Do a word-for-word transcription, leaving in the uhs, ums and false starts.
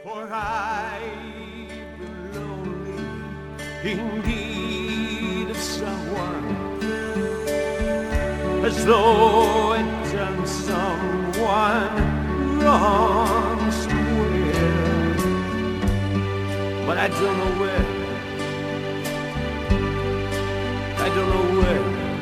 For I've been lonely, in need of someone, as though I'd done someone wrong somewhere, but I don't know where, I don't know where.